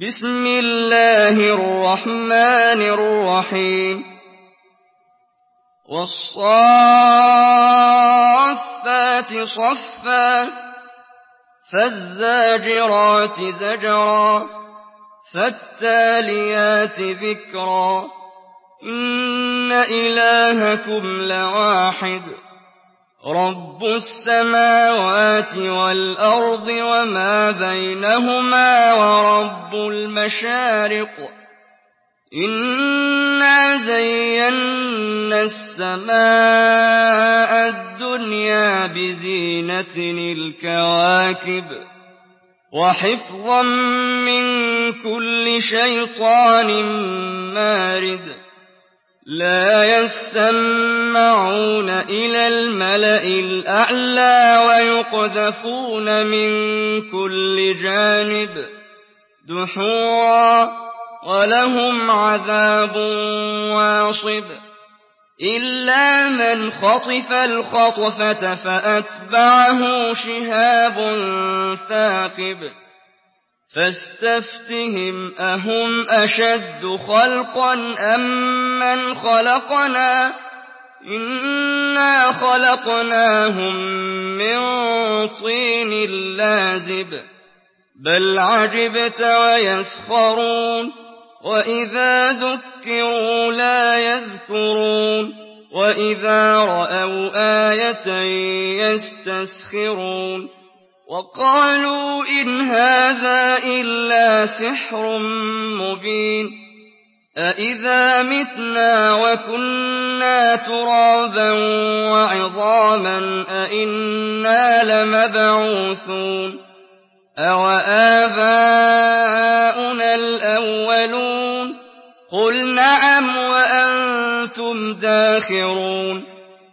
بسم الله الرحمن الرحيم والصافات صفا فالزاجرات زجرا فالتاليات ذكرا إن إلهكم لواحد رب السماوات والأرض وما بينهما ورب المشارق إنا زينا السماء الدنيا بزينة الكواكب وحفظا من كل شيطان مارد لا يسمعون إلى الملأ الأعلى ويقذفون من كل جانب دحورا ولهم عذاب واصب إلا من خطف الخطفة فأتبعه شهاب ثاقب فاستفتهم أهم أشد خلقا أم من خلقنا إنا خلقناهم من طين لازب بل عجبت ويسخرون وإذا ذكروا لا يذكرون وإذا رأوا آية يستسخرون وقالوا إن هذا إلا سحر مبين أإذا متنا وكنا ترابا وعظاما أإنا لمبعوثون أوآباؤنا الأولون قل نعم وأنتم داخرون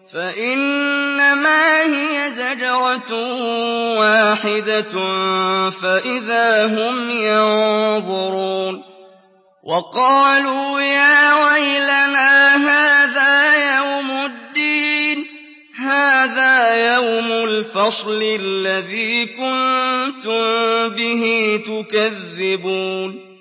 فإنما هي زجرة واحدة فإذا هم ينظرون وقالوا يا ويلنا هذا يوم الدين هذا يوم الفصل الذي كنتم به تكذبون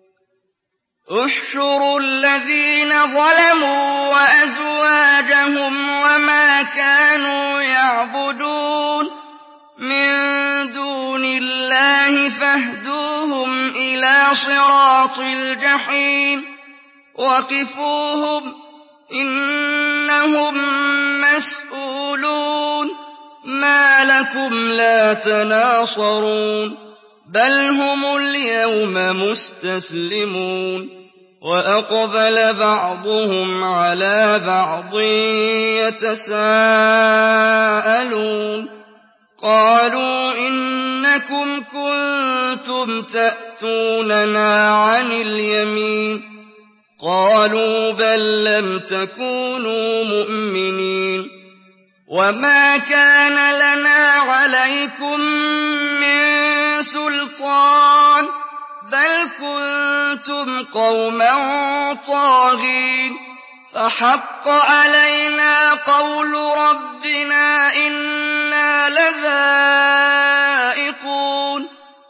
احشروا الذين ظلموا وأزواجهم وما كانوا يعبدون من دون الله فاهدوهم إلى صراط الجحيم وقفوهم إنهم مسؤولون ما لكم لا تناصرون بل هم اليوم مستسلمون وأقبل بعضهم على بعض يتساءلون قالوا إنكم كنتم تأتوننا عن اليمين قالوا بل لم تكونوا مؤمنين وما كان لنا عليكم من سلطان بل كنتم قوما طاغين فحق علينا قول ربنا إنا لذائقون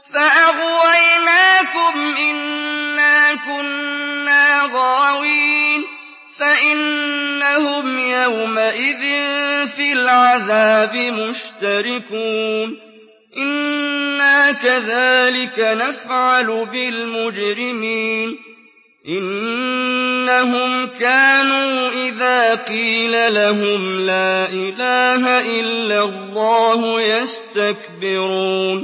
فأغويناكم إنا كنا غاوين فإنهم يومئذ في العذاب مشتركون إنا كذلك نفعل بالمجرمين إنهم كانوا إذا قيل لهم لا إله إلا الله يستكبرون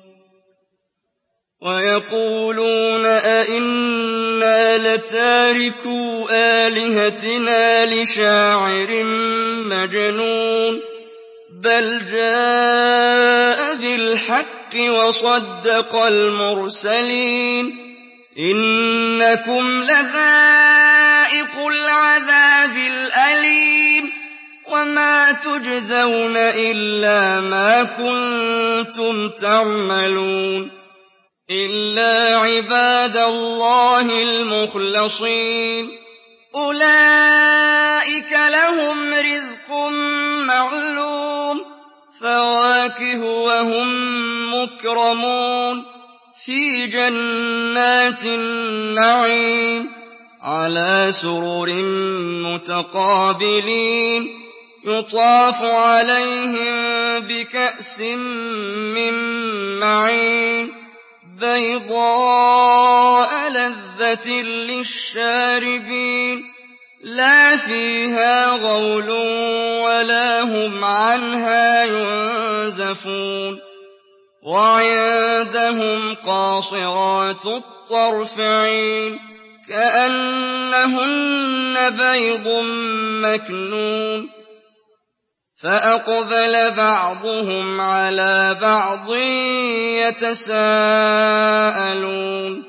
ويقولون أئنا لتاركو آلهتنا لشاعر مجنون بل جاء بالحق وصدق المرسلين إنكم لذائقو العذاب الأليم وما تجزون إلا ما كنتم تعملون إلا عباد الله المخلصين أولئك لهم رزق معلوم فواكه وهم مكرمون في جنات النعيم على سرر متقابلين يطاف عليهم بكأس من معين بيضاء لذة للشاربين لا فيها غول ولا هم عنها ينزفون وعندهم قاصرات الطرف عين كأنهن بيض مكنون فأقبل بعضهم على بعض يتساءلون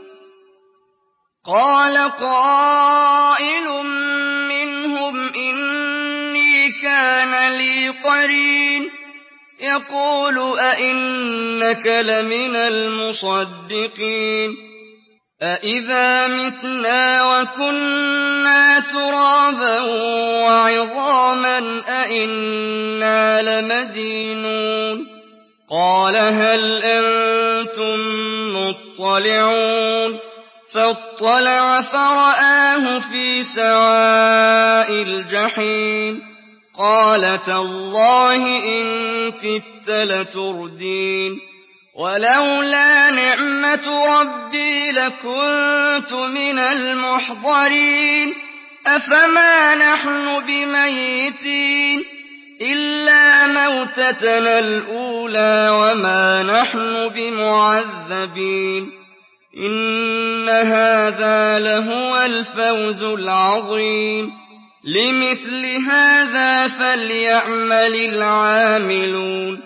قال قائل منهم إني كان لي قرين يقول أئنك لمن المصدقين أئذا متنا وكنا ترابا وعظاما أئنا لمدينون قال هل أنتم مطلعون فاطلع فرآه في سواء الجحيم قال تالله إن كدت لتردين ولولا نعمة ربي لكنت من المحضرين أفما نحن بميتين إلا موتتنا الأولى وما نحن بمعذبين إن هذا لهو الفوز العظيم لمثل هذا فليعمل العاملون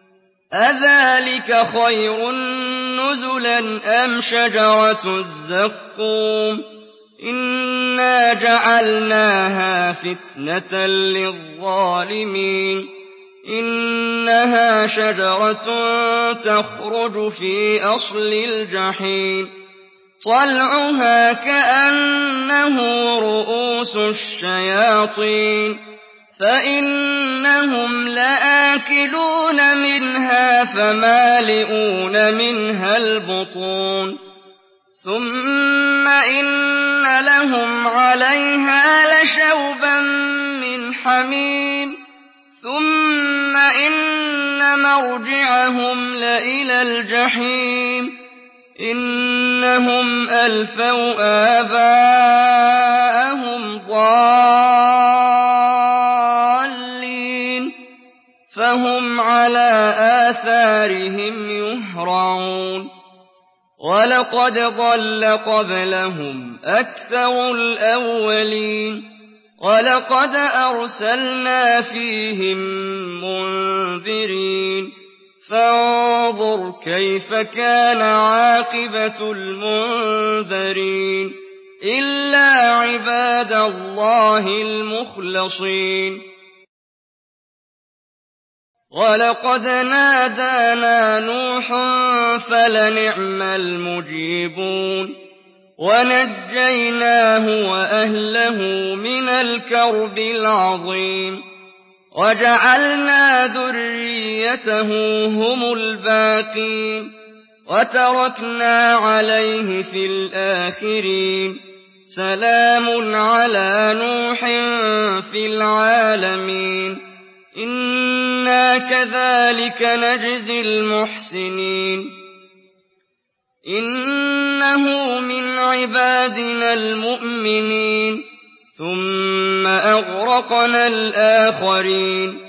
أذلك خير نزلا أم شجرة الزقوم إنا جعلناها فتنة للظالمين إنها شجرة تخرج في أصل الجحيم طلعها كأنه رؤوس الشياطين فإنهم لآكلون منها فمالئون منها البطون ثم إن لهم عليها لشوبا من حميم ثم إن مرجعهم لإلى الجحيم إنهم ألفوا آباءهم ضالين فهم على آثارهم يهرعون ولقد ضل قبلهم أكثر الأولين ولقد أرسلنا فيهم منذرين فانظر كيف كان عاقبة المنذرين إلا عباد الله المخلصين ولقد نادانا نوح فلنعم المجيبون ونجيناه وأهله من الكرب العظيم وجعلنا ذريته هم الباقين وتركنا عليه في الآخرين سلام على نوح في العالمين إنا كذلك نجزي المحسنين إنه من عبادنا المؤمنين ثم أغرقنا الآخرين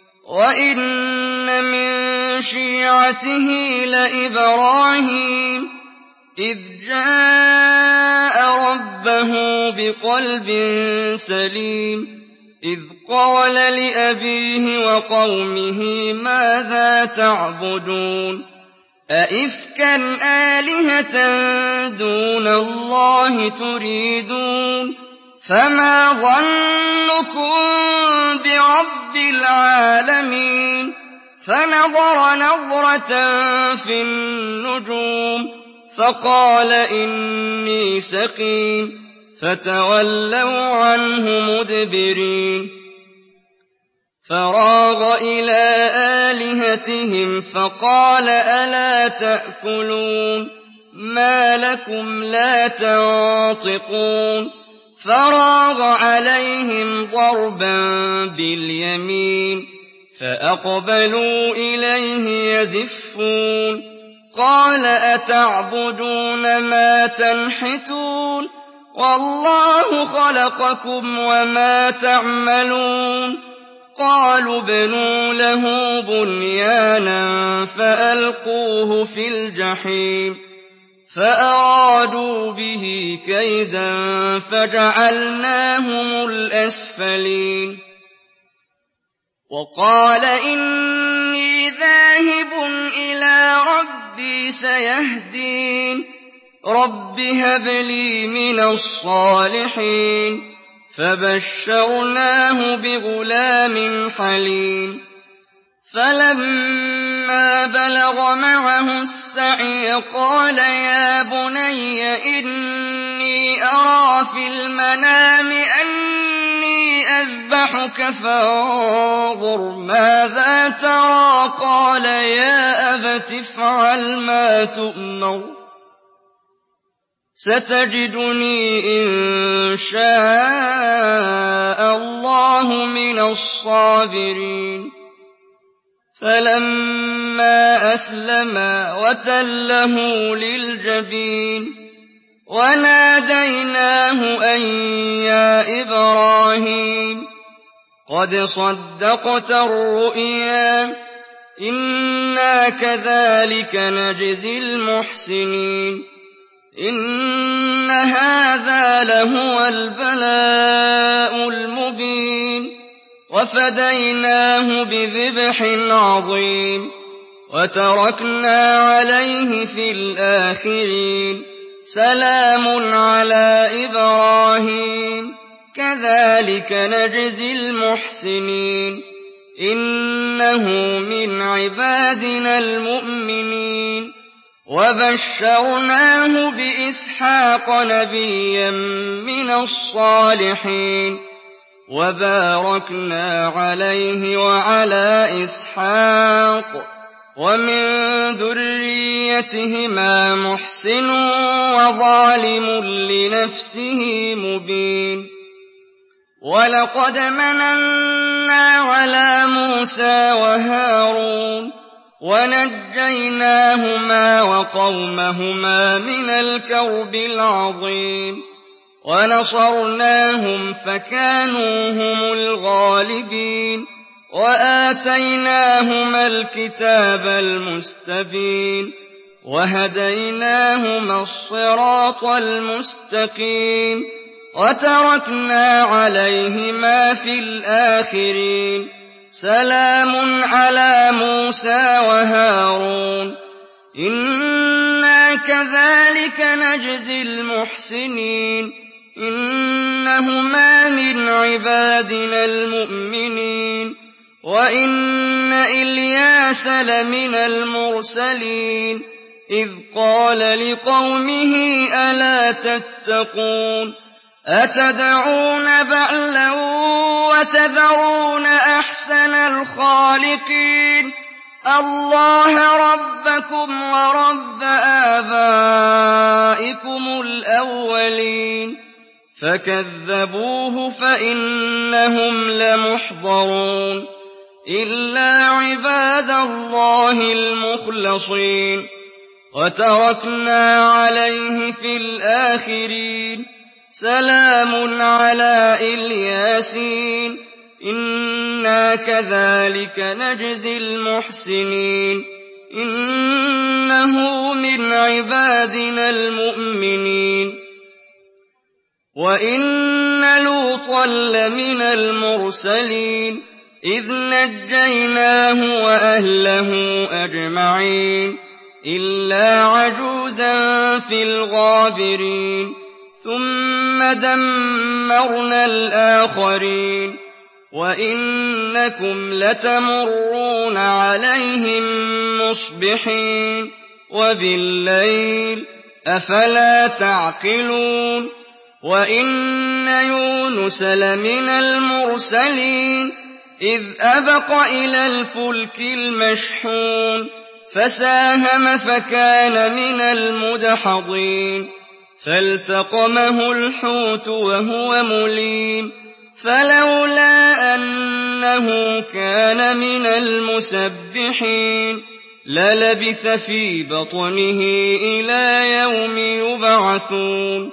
وإن من شيعته لإبراهيم إذ جاء ربه بقلب سليم إذ قال لأبيه وقومه ماذا تعبدون أئفكا آلهة دون الله تريدون فما ظنكم برب العالمين فنظر نظرة في النجوم فقال إني سقيم فتولوا عنه مدبرين فراغ إلى آلهتهم فقال ألا تأكلون ما لكم لا تنطقون فراغ عليهم ضربا باليمين فأقبلوا إليه يزفون قال أتعبدون ما تنحتون والله خلقكم وما تعملون قالوا ابنوا له بنيانا فألقوه في الجحيم فأرادوا به كيدا فجعلناهم الأسفلين وقال إني ذاهب إلى ربي سيهدين رب هب لي من الصالحين فبشرناه بغلام حليم فلما بلغ معه السعي قال يا بني إني أرى في المنام أني أذبحك فانظر ماذا ترى قال يا أبت افعل ما تؤمر ستجدني إن شاء الله من الصابرين فلما أسلما وتله للجبين وناديناه أن يا إبراهيم قد صدقت الرؤيا إنا كذلك نجزي المحسنين إن هذا لهو البلاء المبين وفديناه بذبح عظيم وتركنا عليه في الآخرين سلام على إبراهيم كذلك نجزي المحسنين إنه من عبادنا المؤمنين وبشرناه بإسحاق نبيا من الصالحين وباركنا عليه وعلى إسحاق ومن ذريتهما محسن وظالم لنفسه مبين ولقد مننا على موسى وهارون ونجيناهما وقومهما من الكرب العظيم ونصرناهم فكانوا هم الغالبين وآتيناهما الكتاب المستبين وهديناهما الصراط المستقيم وتركنا عليهما في الآخرين سلام على موسى وهارون إنا كذلك نجزي المحسنين إنهما من عبادنا المؤمنين وإن إلياس لمن المرسلين إذ قال لقومه ألا تتقون أتدعون بعلا وتذرون أحسن الخالقين الله ربكم ورب آبائكم الأولين فكذبوه فإنهم لمحضرون إلا عباد الله المخلصين وتركنا عليه في الآخرين سلام على الياسين إنا كذلك نجزي المحسنين إنه من عبادنا المؤمنين وإن لوطا لمن المرسلين إذ نجيناه وأهله أجمعين إلا عجوزا في الغابرين ثم دمرنا الآخرين وإنكم لتمرون عليهم مصبحين وبالليل أفلا تعقلون وإن يونس لمن المرسلين إذ أبق إلى الفلك المشحون فساهم فكان من المدحضين فالتقمه الحوت وهو مليم فلولا أنه كان من المسبحين للبث في بطنه إلى يوم يبعثون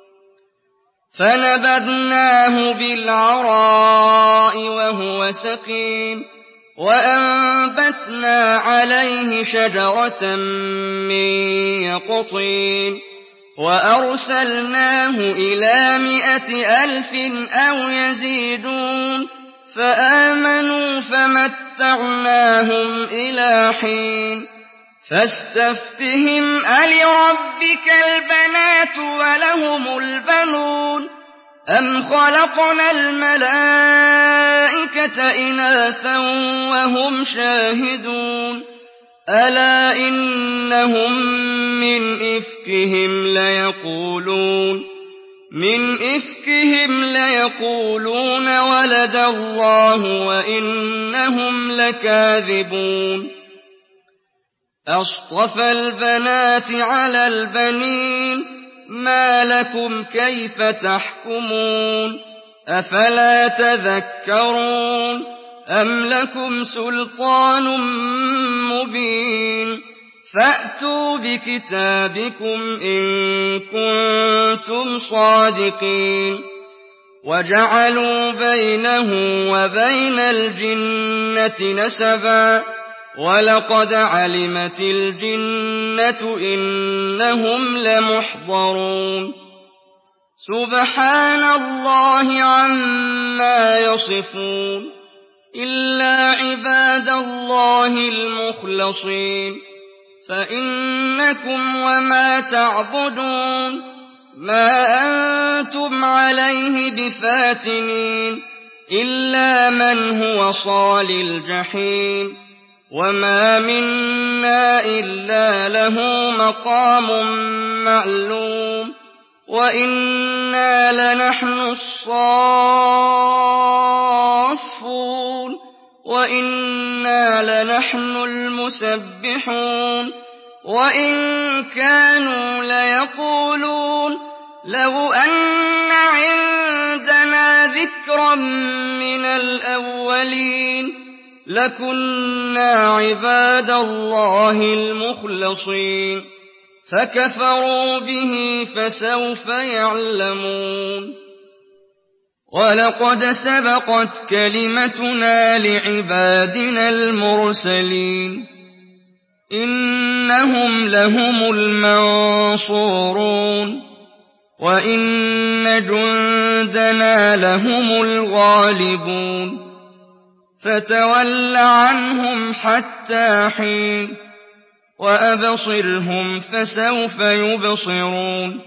فنبذناه بالعراء وهو سقيم وأنبتنا عليه شجرة من يقطين وأرسلناه إلى 100,000 أو يزيدون فآمنوا فمتعناهم إلى حين فاستفتهم ألربك البنات ولهم البنون أم خلقنا الملائكة إناثا وهم شاهدون ألا إنهم من إفكهم ليقولون ولد الله وإنهم لكاذبون أصطفى البنات على البنين ما لكم كيف تحكمون أفلا تذكرون أم لكم سلطان مبين فأتوا بكتابكم إن كنتم صادقين وجعلوا بينه وبين الجنة نسبا ولقد علمت الجنة إنهم لمحضرون سبحان الله عما يصفون إلا عباد الله المخلصين فإنكم وما تعبدون ما أنتم عليه بفاتنين إلا من هو صال الجحيم وما منا إلا له مقام معلوم وإنا لنحن الصافون وإنا لنحن المسبحون وإن كانوا ليقولون لو أن عندنا ذكرا من الأولين لكنا عباد الله المخلصين فكفروا به فسوف يعلمون ولقد سبقت كلمتنا لعبادنا المرسلين إنهم لهم المنصورون وإن جندنا لهم الغالبون فتول عنهم حتى حين وأبصرهم فسوف يبصرون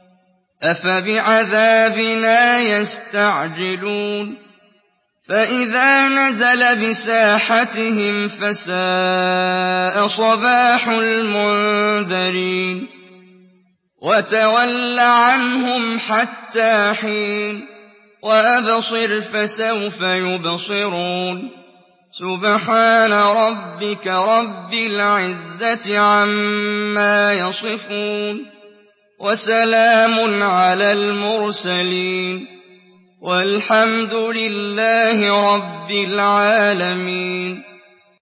أفبعذابنا يستعجلون فإذا نزل بساحتهم فساء صباح المنذرين وتول عنهم حتى حين وأبصر فسوف يبصرون سبحان ربك رب العزة عما يصفون وسلام على المرسلين والحمد لله رب العالمين